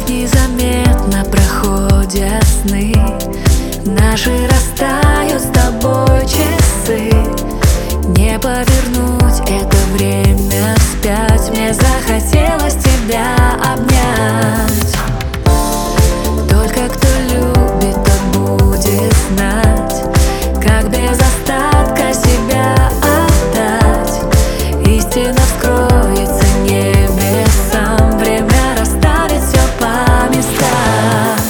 незаметно проходят сны, наши растают с тобой часы. Не повернуть это время вспять, мне захотелось тебя обнять. Только кто любит, тот будет знать, как без остатка себя отдать. Истина вскроется небесам, время расставит все по местам.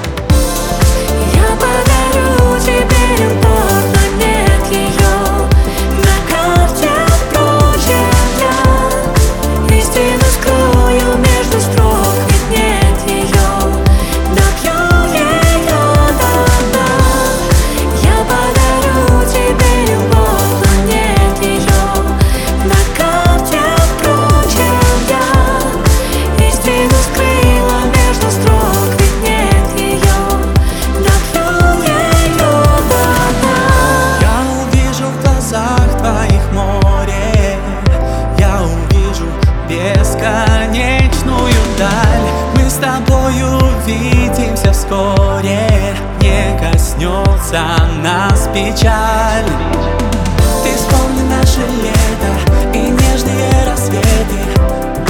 Я подарю тебе любовь, но нет ее на карте, прочим я истину скрою между строк, ведь нет ее. Допью ее до дна. Я подарю тебе любовь, но нет ее на карте, прочим я истину скрыла между строк, ведь нет ее. Допью ее до дна. Я увижу в глазах твоих море, я увижу бесконечную даль. Мы с тобою увидимся вскоре, не коснется нас печаль. Ты вспомни наше лето и нежные рассветы,